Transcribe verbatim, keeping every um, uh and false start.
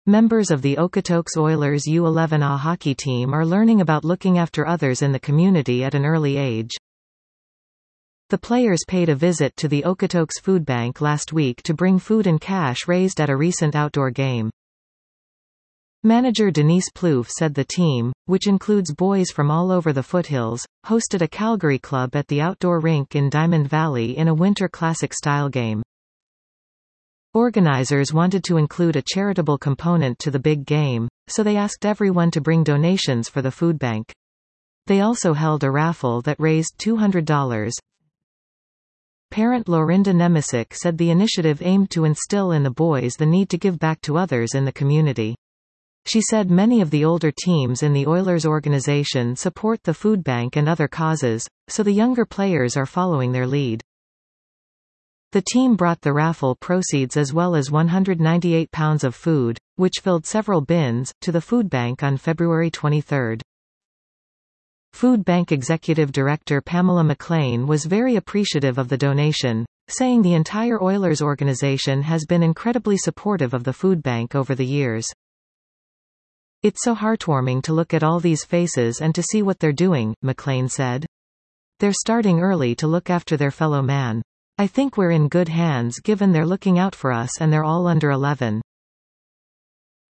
Members of the Okotoks Oilers U eleven A hockey team are learning about looking after others in the community at an early age. The players paid a visit to the Okotoks Food Bank last week to bring food and cash raised at a recent outdoor game. Manager Denise Plouffe said the team, which includes boys from all over the foothills, hosted a Calgary club at the outdoor rink in Diamond Valley in a Winter Classic-style game. Organizers wanted to include a charitable component to the big game, so they asked everyone to bring donations for the food bank. They also held a raffle that raised two hundred dollars. Parent Lorinda Nemesic said the initiative aimed to instill in the boys the need to give back to others in the community. She said many of the older teams in the Oilers organization support the food bank and other causes, so the younger players are following their lead. The team brought the raffle proceeds as well as one hundred ninety-eight pounds of food, which filled several bins, to the food bank on February twenty-third. Food Bank Executive Director Pamela McLean was very appreciative of the donation, saying the entire Oilers organization has been incredibly supportive of the food bank over the years. "It's so heartwarming to look at all these faces and to see what they're doing," McLean said. "They're starting early to look after their fellow man. I think we're in good hands given they're looking out for us and they're all under eleven.